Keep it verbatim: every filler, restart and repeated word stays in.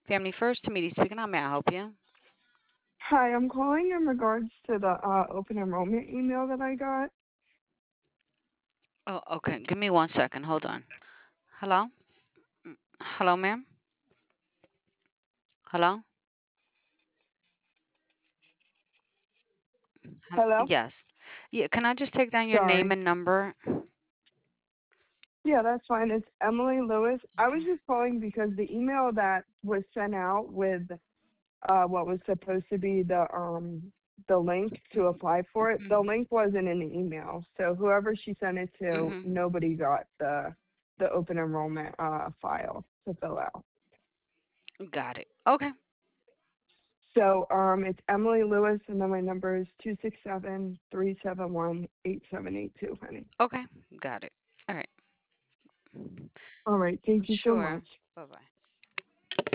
Family First, Tamiti speaking. How may I help you? Hi, I'm calling in regards to the uh, open enrollment email that I got. Oh, okay. Give me one second. Hold on. Hello? Mm, Hello, ma'am? Hello? Hel- Hello? Yes. Yeah, can I just take down your name Sorry. and number? Yeah, that's fine. It's Emily Lewis. I was Okay. just calling because the email that was sent out with uh, what was supposed to be the um the link to apply for it, the Mm-hmm. link wasn't in the email. So whoever she sent it to, Mm-hmm. nobody got the the open enrollment uh, file to fill out. Got it. Okay. So um, it's Emily Lewis, and then my number is two six seven three seven one eight seven eight two, honey. Okay. Got it. All right. All right. Thank you so Sure. much. Bye bye.